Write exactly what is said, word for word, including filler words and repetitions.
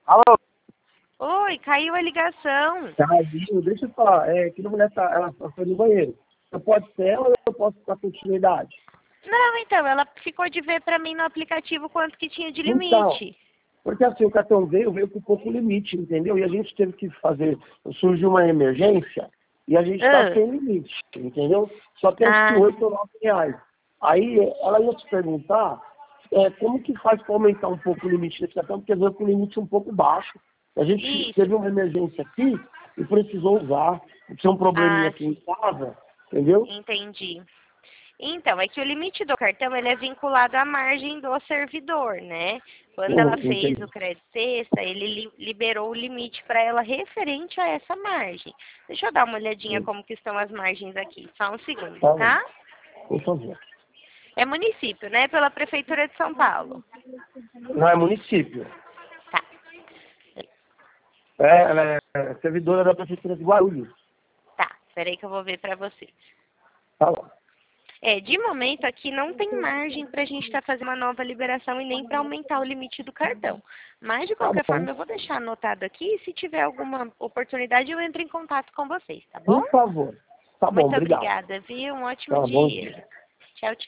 Alô, Oi, caiu a ligação. Caiu, deixa eu falar, é que a mulher tá, ela foi no banheiro. Eu posso ser ela ou eu posso dar continuidade? Não, então, ela ficou de ver pra mim no aplicativo quanto que tinha de Então, limite. porque assim, o cartão veio, veio com pouco limite, entendeu? E a gente teve que fazer, surgiu uma emergência e a gente está Ah, sem limite, entendeu? Só tem acho que ah, oito ou nove reais. Aí ela ia te perguntar é, como que faz para aumentar um pouco o limite desse cartão, porque veio com o limite um pouco baixo. A gente isso. teve uma emergência aqui e precisou usar. Tinha um probleminha Ah, aqui em sim, casa, entendeu? entendi. Então, é que o limite do cartão ele é vinculado à margem do servidor, né? Quando Hum, ela fez o entendi. crédito sexta, ele li- liberou o limite para ela referente a essa margem. Deixa eu dar uma olhadinha Hum, como que estão as margens aqui. Só um segundo, Tá bom, tá? por favor. É município, né? Pela Prefeitura de São Paulo. Não é município. Tá. É, ela é servidora da Prefeitura de Guarulhos. Tá, peraí que eu vou ver pra você. Tá bom. É, de momento aqui não tem margem pra gente estar fazendo uma nova liberação e nem para aumentar o limite do cartão. Mas, de Tá qualquer bom. forma, eu vou deixar anotado aqui e se tiver alguma oportunidade eu entro em contato com vocês, tá bom? Por favor. Tá bom, Muito obrigado. obrigada, viu? Um ótimo Tá bom dia. dia. Tchau, tchau.